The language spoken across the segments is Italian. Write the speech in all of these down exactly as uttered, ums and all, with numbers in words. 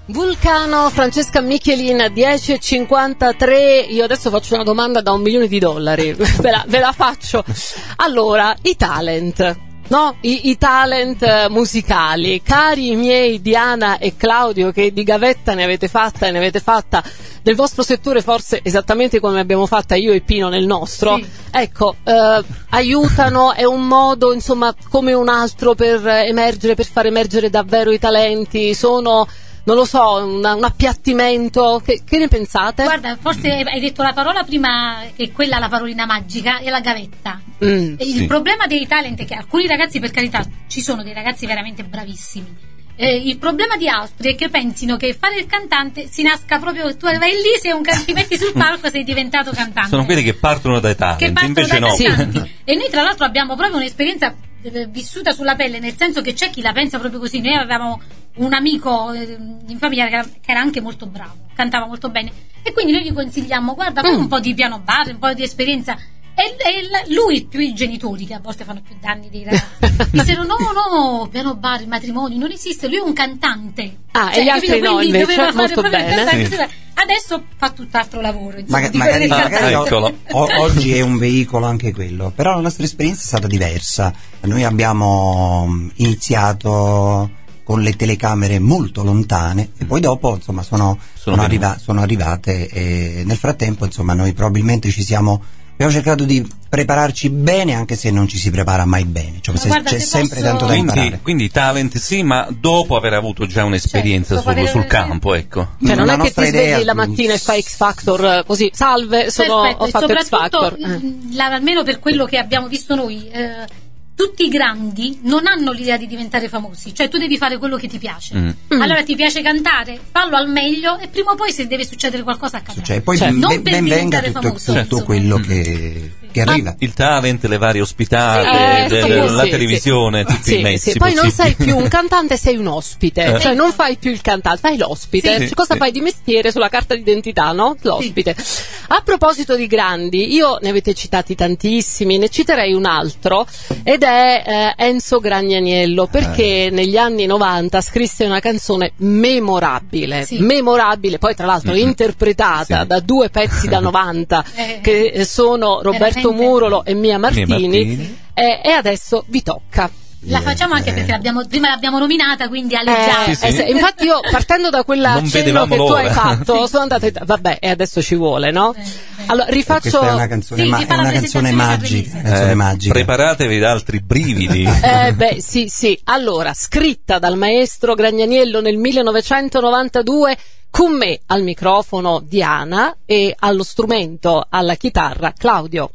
Vulcano, Francesca Michelin, dieci e cinquantatré. Io adesso faccio una domanda da un milione di dollari, ve la, ve la faccio. Allora, i talent, no? I, i talent musicali, cari miei Diana e Claudio, che di gavetta ne avete fatta e ne avete fatta nel vostro settore forse esattamente come abbiamo fatta io e Pino nel nostro, sì. Ecco, eh, aiutano, è un modo insomma come un altro per emergere, per far emergere davvero i talenti, sono... non lo so, un, un appiattimento, che, che ne pensate? Guarda, forse hai detto la parola prima, che è quella la parolina magica, è la gavetta. Mm, il sì. problema dei talent è che alcuni ragazzi, per carità, ci sono dei ragazzi veramente bravissimi, eh, il problema di altri è che pensino che fare il cantante si nasca proprio, tu vai lì, sei un can- ti metti sul palco e sei diventato cantante. Sono quelli che partono dai talent, che partono invece dai no. Sì. E noi tra l'altro abbiamo proprio un'esperienza vissuta sulla pelle, nel senso che c'è chi la pensa proprio così. Noi avevamo un amico eh, in famiglia che era, che era anche molto bravo, cantava molto bene, e quindi noi gli consigliamo: guarda, fai mm. un po' di piano bar, un po' di esperienza. E, e lui più i genitori, che a volte fanno più danni dei ragazzi, dissero no no, piano bar, il matrimonio non esiste, lui è un cantante. Ah, cioè, e gli altri capito? no, Quindi invece doveva fare molto proprio bene. il sì. Adesso fa tutt'altro lavoro, insomma, Maga- magari, magari Eccolo. o- oggi è un veicolo anche quello, però la nostra esperienza è stata diversa. Noi abbiamo iniziato con le telecamere molto lontane e poi dopo insomma sono, sono, sono, arriva- sono arrivate, e nel frattempo insomma noi probabilmente ci siamo abbiamo cercato di prepararci bene, anche se non ci si prepara mai bene, cioè, se, guarda, c'è se sempre posso... tanto da imparare. Quindi, quindi talent sì, ma dopo aver avuto già un'esperienza certo, sul, sul avere... campo, ecco. Cioè non la è che ti idea... svegli la mattina e fai X Factor così, salve, sono, Perfetto, ho fatto X soprattutto, Factor. Eh. la, almeno per quello che abbiamo visto noi, eh, tutti i grandi non hanno l'idea di diventare famosi, cioè tu devi fare quello che ti piace. Mm. Allora ti piace cantare, fallo al meglio e prima o poi, se deve succedere qualcosa, accadrà. Cioè, poi cioè, ben, ben venga tutto, famoso, tutto quello che, che arriva. Ah, il talent, le varie ospitate, sì, eh, de, sì, de, sì, la sì, televisione, sì. tutti Sì, i mezzi sì. Poi non possibili. sei più un cantante, sei un ospite, Eh. cioè non fai più il cantante, fai l'ospite. Sì, Cioè, cosa sì. fai di mestiere sulla carta d'identità, no? L'ospite. Sì. A proposito di grandi, io ne avete citati tantissimi, ne citerei un altro, ed è eh, Enzo Gragnaniello, perché eh. negli anni novanta scrisse una canzone memorabile, sì. memorabile, poi tra l'altro mm-hmm. interpretata sì. da due pezzi da novanta eh. che sono Roberto Veramente. Murolo e Mia Martini, Mia Martini. Eh, e adesso vi tocca. La facciamo anche perché l'abbiamo, prima l'abbiamo nominata, quindi alleggiamo. Eh, sì, sì. Eh, infatti io, partendo da quella accenno che tu hai fatto, sono andata e vabbè, e adesso ci vuole, no? Eh, eh. Allora rifaccio. Questa è una canzone, sì, ma- è una canzone magica, eh, canzone magica. Preparatevi ad altri brividi. Eh beh, sì, sì. Allora, scritta dal maestro Gragnaniello nel millenovecentonovantadue, con me al microfono Diana e allo strumento, alla chitarra, Claudio.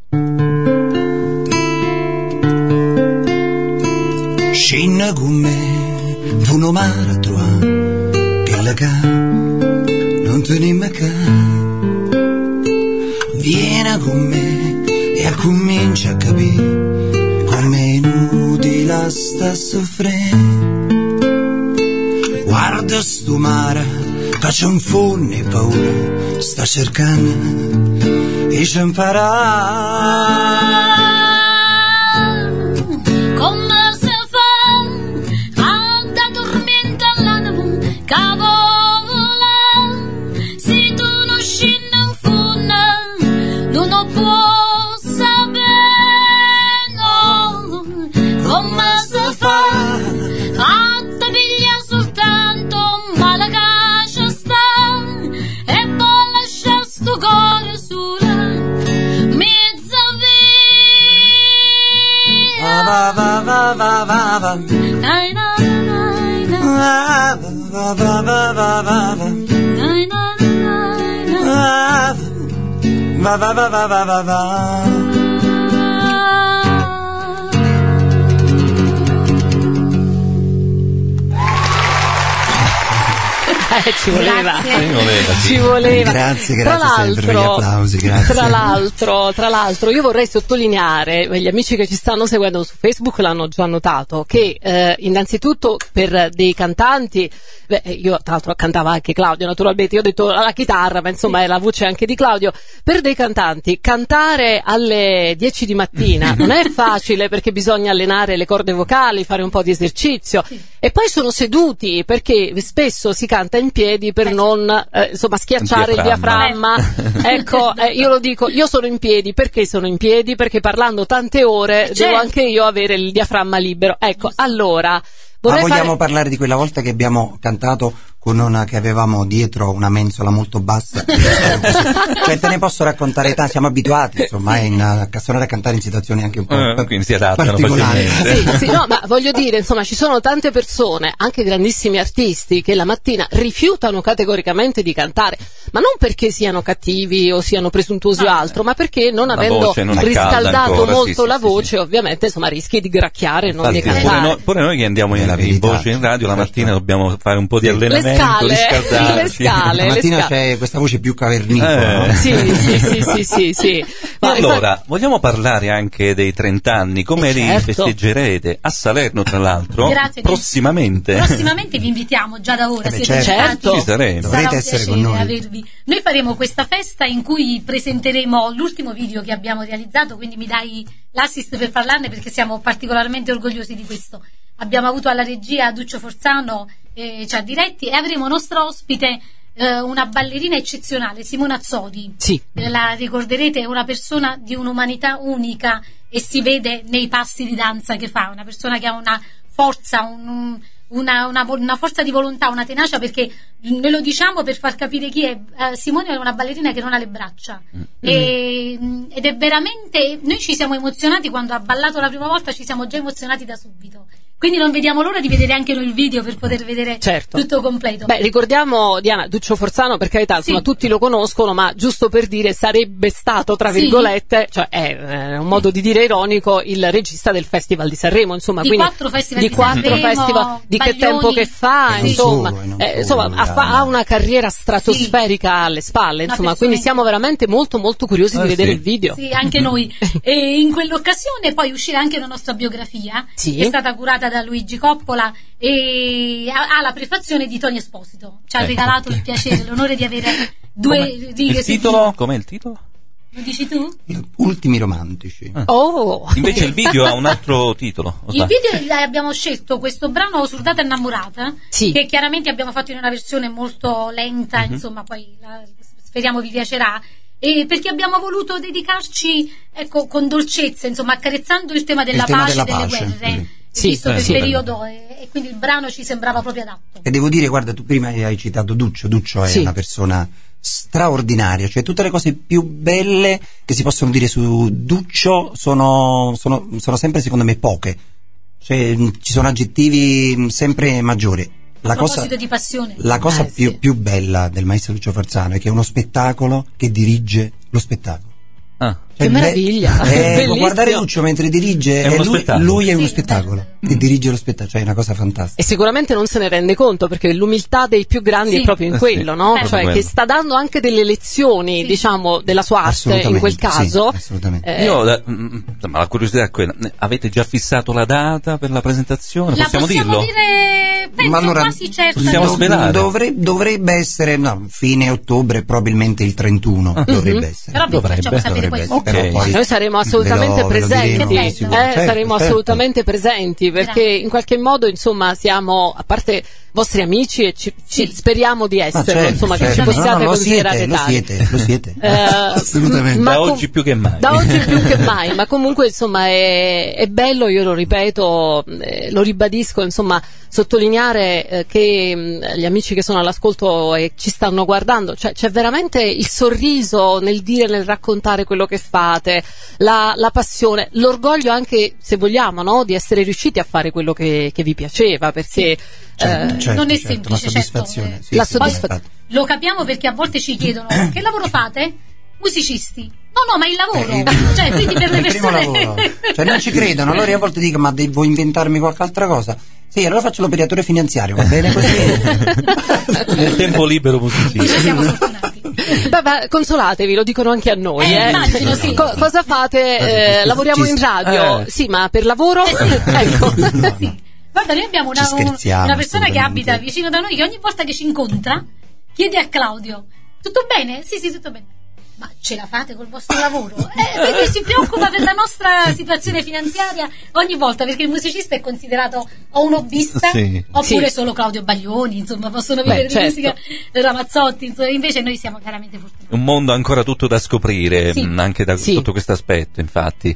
Scenna con me, tu non mi a trovare, che la ca, non te ne me ca. Vieni con me e comincia a capire come è inutile sta a soffrire. Guarda sto mare, che c'è un forno e paura, sta cercando e ci imparare. Va va va va va va. Nai na nai na. Va va va va va va. Nai na nai na. Va va va va va va va. Eh, ci voleva, Grazie. ci voleva. Grazie, tra grazie sempre per gli applausi, grazie. Tra l'altro, tra l'altro, io vorrei sottolineare, gli amici che ci stanno seguendo su Facebook l'hanno già notato, che eh, innanzitutto per dei cantanti, beh, io tra l'altro cantava anche Claudio naturalmente, io ho detto la chitarra, ma insomma è la voce anche di Claudio, per dei cantanti cantare alle dieci di mattina non è facile, perché bisogna allenare le corde vocali, fare un po' di esercizio, E poi sono seduti, perché spesso si canta in piedi per Eh, non eh, insomma schiacciare il diaframma. diaframma. Ecco, eh, io lo dico, io sono in piedi, perché sono in piedi? Perché parlando tante ore Certo. devo anche io avere il diaframma libero. Ecco, allora Ma vorrei vogliamo fare... parlare di quella volta che abbiamo cantato con una che avevamo dietro una mensola molto bassa? Cioè te ne posso raccontare tanti, siamo abituati insomma in, a suonare a cantare in situazioni anche un po' Eh, quindi si adattano particolari. facilmente. Sì, sì, no, ma voglio dire, insomma, ci sono tante persone, anche grandissimi artisti, che la mattina rifiutano categoricamente di cantare, ma non perché siano cattivi o siano presuntuosi o altro, ma perché non La avendo voce non è calda riscaldato ancora, molto sì, sì, la sì, voce, sì. ovviamente, insomma, rischi di gracchiare e non di Infatti, cantare. pure, noi, pure noi che andiamo È in, la in verità. voce in radio, la mattina dobbiamo fare un po' di Sì. allenamento, Le scale, riscaldarci. le scale. La mattina le sca- c'è questa voce più cavernicola, Eh. no? Sì, sì, sì, sì, sì, sì. E Ma- allora, vogliamo parlare anche dei trent'anni, come Eh, li certo. festeggerete? A Salerno, tra l'altro, Grazie. prossimamente. Prossimamente vi invitiamo già da ora, Eh beh, siete certo. invitati. Certo. Ci saremo. Sarà Dovrete un essere piacere con noi. avervi. Noi faremo questa festa in cui presenteremo l'ultimo video che abbiamo realizzato, quindi mi dai l'assist per parlarne perché siamo particolarmente orgogliosi di questo. Abbiamo avuto alla regia Duccio Forzano, eh, ci ha diretti, e avremo nostro ospite eh, una ballerina eccezionale, Simona Azzori. Sì. Eh, La ricorderete, è una persona di un'umanità unica e si vede nei passi di danza che fa, una persona che ha una forza, un, una, una, una forza di volontà, una tenacia, perché noi lo diciamo per far capire chi è. eh, Simone è una ballerina che non ha le braccia e, ed è veramente, noi ci siamo emozionati quando ha ballato la prima volta, ci siamo già emozionati da subito, quindi non vediamo l'ora di vedere anche noi il video per poter vedere Certo. tutto completo. Beh, ricordiamo Diana, Duccio Forzano, per carità, insomma, Sì. tutti lo conoscono, ma giusto per dire, sarebbe stato, tra Sì. virgolette, cioè è eh, un modo di dire ironico, il regista del Festival di Sanremo, insomma, Di quindi quattro festival di di quattro Sanremo, festival, di che Baglioni. tempo che fa, E non insomma, solo, e non eh, solo, insomma, ha, fa- Diana. ha una carriera stratosferica alle spalle, Una insomma, persona quindi siamo veramente molto molto curiosi di Eh, vedere sì. il video. Sì, anche noi. E in quell'occasione poi uscirà anche la nostra biografia, Sì. che è stata curata da Luigi Coppola e ha ha la prefazione di Tony Esposito. Ci ha Ecco. regalato il piacere, l'onore di avere due Com'è? righe Il su titolo? Com'è il titolo? Lo dici tu? Ultimi romantici. Oh! Invece il video ha un altro titolo. o Il sbaglio? video eh, abbiamo scelto questo brano Surdata Innamorata, Sì. che chiaramente abbiamo fatto in una versione molto lenta, insomma, poi la- speriamo vi piacerà. E perché abbiamo voluto dedicarci, ecco, con dolcezza, insomma, accarezzando il tema della Il tema pace e della delle pace, guerre, sì. visto Sì, che sì. il periodo e, e quindi il brano ci sembrava proprio adatto. E devo dire, guarda, tu prima hai citato Duccio, Duccio è Sì. una persona straordinaria, cioè tutte le cose più belle che si possono dire su Duccio sono, sono, sono sempre secondo me poche, cioè mh, ci sono aggettivi mh, sempre maggiori. La A proposito cosa, di passione. la cosa Eh, più, sì. più bella del maestro Duccio Forzano è che è uno spettacolo che dirige lo spettacolo. Ah. Che Cioè, meraviglia. beh, eh, Bellissimo. guardare Duccio mentre dirige, È uno eh, lui, spettacolo. lui è uno Sì, spettacolo bello. che dirige lo spettacolo, cioè è una cosa fantastica. E sicuramente non se ne rende conto, perché l'umiltà dei più grandi Sì. è proprio in Eh, quello, sì, no? proprio Cioè quello. che sta dando anche delle lezioni, Sì. diciamo, della sua arte in Assolutamente, quel caso. sì, assolutamente. Eh, Io, la, mm, insomma, la curiosità è quella. Avete già fissato la data per la presentazione? La Possiamo dirlo? dire, penso Ma allora, quasi certa. possiamo di- svelare? dovre- dovrebbe essere no, fine ottobre, probabilmente il trentuno dovrebbe essere. Però vi Dovrebbe, facciamo sapere dovrebbe poi. essere, Ok. però poi Noi saremo ve assolutamente lo- ve lo presenti, diremo Che di bello. sicuro. eh, Certo, saremo certo. assolutamente presenti, perché Grazie. in qualche modo, insomma, siamo, a parte vostri amici, e ci, ci- Sì. speriamo di Ma esserlo, certo, insomma, certo. che ci No, no, possiate no, lo considerare siete, lo tali. siete, lo siete. Eh, Assolutamente. ma Da com- oggi più che mai. Da oggi più che mai, ma comunque insomma è, è bello, io lo ripeto, eh, lo ribadisco, insomma, sottolineare eh, che mh, gli amici che sono all'ascolto e ci stanno guardando, cioè c'è veramente il sorriso nel dire, nel raccontare quello che fate, la, la passione, l'orgoglio anche, se vogliamo, no, di essere riusciti a fare quello che, che vi piaceva, perché Certo, eh, certo, non è certo, semplice, la certo, soddisfazione. eh. sì, La sì, soddisfa- infatti. Lo capiamo perché a volte ci chiedono che lavoro fate? Musicisti. No, no, ma il lavoro. Eh, il- cioè, quindi per le il primo persone. lavoro. Cioè non ci credono, allora io a volte dico ma devo inventarmi qualche altra cosa. Sì, allora faccio l'operatore finanziario, va bene così? Nel tempo libero Noi musicista. siamo fortunati. Beh, beh, consolatevi, lo dicono anche a noi. Eh, eh. immagino, sì. Co- cosa fate? Eh, Ci- lavoriamo ci- in radio? eh. Sì, ma per lavoro? ecco. Sì. Guarda, noi abbiamo una, Ci scherziamo, una persona che assolutamente. abita vicino da noi che ogni volta che ci incontra chiede a Claudio: tutto bene? Sì, sì, tutto bene. ma ce la fate col vostro lavoro? Eh, perché si preoccupa per la nostra situazione finanziaria ogni volta, perché il musicista è considerato o un hobbista, sì. oppure sì. solo Claudio Baglioni, insomma, possono vivere Beh, di certo. musica Ramazzotti, insomma, invece noi siamo chiaramente fortunati. Un mondo ancora tutto da scoprire, Sì. mh, anche da Sì. sotto questo aspetto, infatti.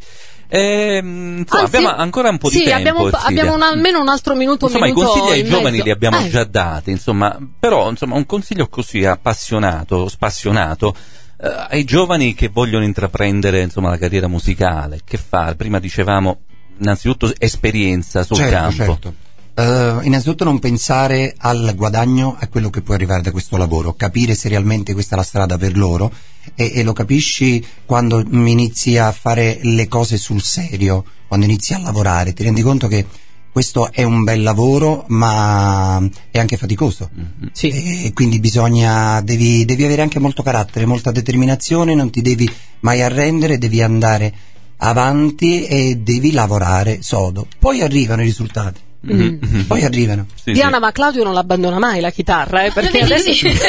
Ehm, insomma, Anzi, abbiamo ancora un po' di sì, tempo. abbiamo, un po- Silvia. abbiamo un- almeno un altro minuto. Insomma, un i minuto consigli ai in giovani mezzo. li abbiamo Eh. già dati, insomma, però insomma un consiglio così appassionato, spassionato eh, ai giovani che vogliono intraprendere insomma la carriera musicale. Che fare? Prima dicevamo innanzitutto esperienza sul certo, campo. certo. Uh, innanzitutto non pensare al guadagno, a quello che può arrivare da questo lavoro, capire se realmente questa è la strada per loro, e, e lo capisci quando inizi a fare le cose sul serio, quando inizi a lavorare, ti rendi conto che questo è un bel lavoro, ma è anche faticoso. Mm-hmm. Sì. E quindi bisogna, devi, devi avere anche molto carattere, molta determinazione, non ti devi mai arrendere, devi andare avanti e devi lavorare sodo. Poi arrivano i risultati. Mm-hmm. Poi arrivano. Sì, Diana, sì. ma Claudio non l'abbandona mai la chitarra, eh, perché Vedi, adesso sì.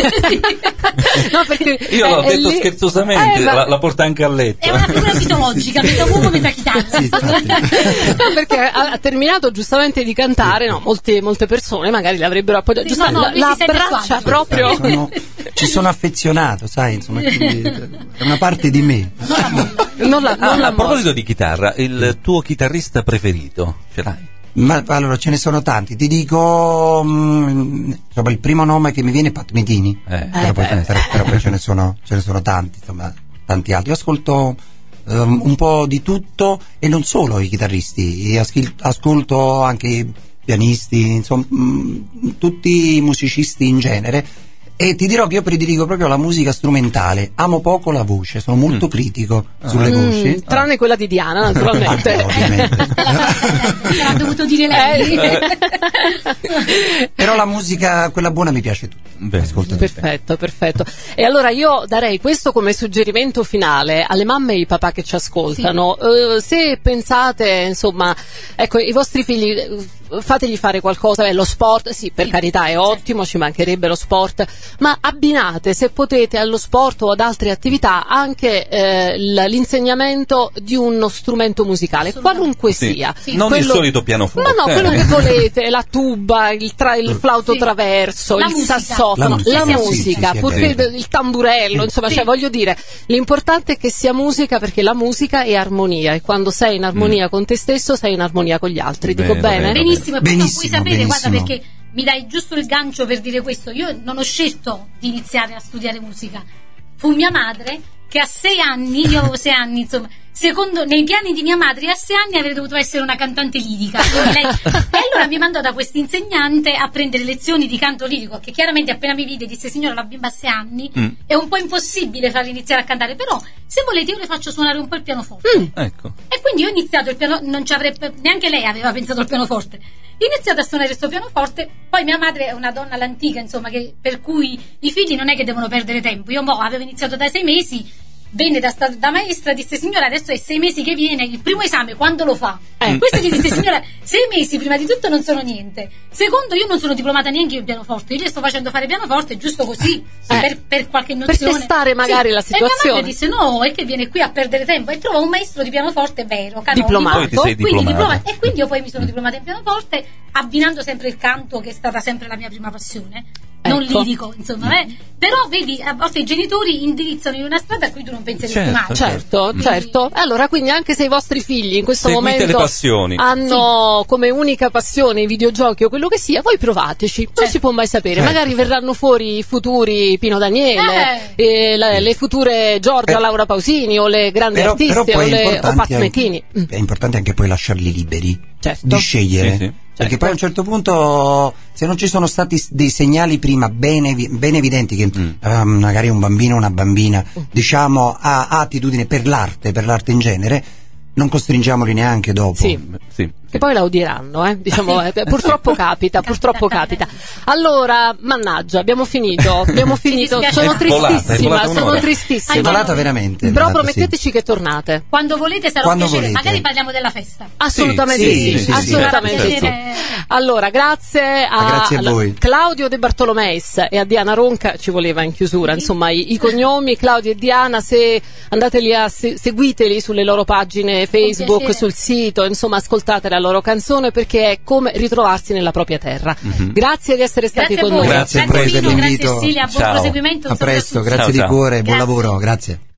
no, perché Io è- l'ho è detto lì- scherzosamente, Eh, ma- la, la porta anche a letto. È una figura mitologica, metà uomo, metà chitarra. Sì, infatti. No, perché ha, ha terminato giustamente di cantare, no, molte, molte persone magari l'avrebbero appoggiato, Sì, giusto, no, no, la, lui la si sente a suo abbraccia agio. proprio. Sono- ci sono affezionato, sai, insomma, quindi è una parte di me. Non la, Ah, non la a proposito di chitarra, il tuo chitarrista preferito ce l'hai? Ma allora ce ne sono tanti, ti dico, mm, insomma, il primo nome che mi viene è Pat Metheny, Eh. però, poi, Eh, beh. però- però poi ce ne sono, ce ne sono tanti, insomma, tanti altri. Io ascolto ehm, un po' di tutto, e non solo i chitarristi, io aschi- ascolto anche i pianisti, insomma, mm, tutti i musicisti in genere. E ti dirò che io prediligo proprio la musica strumentale, amo poco la voce, sono molto Mm. critico sulle Mm, voci. tranne quella di Diana, naturalmente. Ah, ovviamente. L'ha dovuto dire lei. Eh. Però la musica, quella buona, mi piace tutta. Bene. Ascolto tutto. Perfetto, perfetto. E allora io darei questo come suggerimento finale alle mamme e ai papà che ci ascoltano. Eh, se pensate, insomma, ecco, i vostri figli, eh, fategli fare qualcosa, beh, lo sport, sì, per Sì, carità, è certo. ottimo, ci mancherebbe lo sport, ma abbinate, se potete, allo sport o ad altre attività anche eh, l- l'insegnamento di uno strumento musicale, Assolutamente. qualunque Sì. sia. Sì. Non Quello- il solito pianoforte. Ma no, quello che volete, la tuba, il, tra- il flauto Sì. traverso, La il musica. sassofono, La musica, la sì, musica, sì, sì, è potete- vero. il tamburello, insomma, Sì. cioè, voglio dire, l'importante è che sia musica, perché la musica è armonia, e quando sei in armonia con te stesso sei in armonia con gli altri. Dico Vero, bene? vero. Benissimo, e poi non puoi Benissimo, sapere, guarda, benissimo. perché mi dai giusto il gancio per dire questo. Io non ho scelto di iniziare a studiare musica, fu mia madre che a sei anni, io avevo sei anni, insomma, secondo nei piani di mia madre a sei anni avrei dovuto essere una cantante lirica. Quindi lei- e allora mi mandò da questo insegnante a prendere lezioni di canto lirico, che chiaramente appena mi vide disse: signora, la bimba ha sei anni, Mm. è un po' impossibile farla iniziare a cantare, però se volete io le faccio suonare un po' il pianoforte. Ecco. E quindi ho iniziato il piano, non ci avrebbe, neanche lei aveva pensato al pianoforte. Ho iniziato a suonare questo pianoforte, poi mia madre è una donna all'antica, insomma, che, per cui i figli non è che devono perdere tempo. Io mo avevo iniziato dai sei mesi, venne da, sta- da maestra, disse: signora, adesso è sei mesi che viene, il primo esame quando lo fa? Eh. Questo gli disse: signora, sei mesi prima di tutto non sono niente, secondo, io non sono diplomata neanche io in pianoforte, io gli sto facendo fare pianoforte giusto così, per, per qualche Per nozione, testare magari Sì. la E mia situazione. madre disse: no, è che viene qui a perdere tempo, e trova un maestro di pianoforte vero, canonico. Diplomato. Poi ti sei Quindi diplomata. diploma- e quindi io poi mi sono diplomata in pianoforte, abbinando sempre il canto, che è stata sempre la mia prima passione, non Ecco. lirico, insomma, eh. Però vedi, a volte i genitori indirizzano in una strada a cui tu non penseresti Certo, mai. Certo, Quindi- certo. Allora, quindi anche se i vostri figli in questo Seguite momento le passioni. hanno come unica passione i videogiochi o quello che sia, voi provateci, non Certo. si può mai sapere. Certo. Magari verranno fuori i futuri Pino Daniele, eh, la- le future Giorgia Eh. Laura Pausini, o le grandi Però, artiste, però poi o, è le, o importante, Pat anche, Metheny. Mm. è importante anche poi lasciarli liberi Certo. di scegliere. Sì, sì. Perché Certo. poi a un certo punto, se non ci sono stati s- dei segnali prima ben, evi- ben evidenti che Mm. ehm, magari un bambino o una bambina, diciamo, ha, ha attitudine per l'arte, per l'arte in genere, non costringiamoli neanche dopo. Sì. Sì, che poi la odieranno, eh? Diciamo, eh, purtroppo capita, purtroppo capita. Allora, mannaggia, abbiamo finito, abbiamo finito, sono È volata, è tristissima, volata sono un'ora. tristissima. È volata veramente. è Però volata, prometteteci sì. che tornate. Quando volete sarà Quando un piacere, volete. magari parliamo della festa. Assolutamente Sì, sì, sì, sì, assolutamente sì. sì. Piacere. Allora, grazie a, Grazie a alla- voi. Claudio De Bartolomeis e a Diana Ronca, ci voleva in chiusura, insomma, i, i cognomi Claudio e Diana, se andateli a se- seguiteli sulle loro pagine Facebook, piacere. sul sito, insomma, ascoltate la loro canzone perché è come ritrovarsi nella propria terra. Grazie di essere stati Grazie a con voi, noi. Grazie a grazie voi Pino, dell'invito. grazie Cecilia, buon Ciao. proseguimento. un A saluto presto, tutti. grazie Ciao, di ciao. cuore, buon Grazie. lavoro, grazie.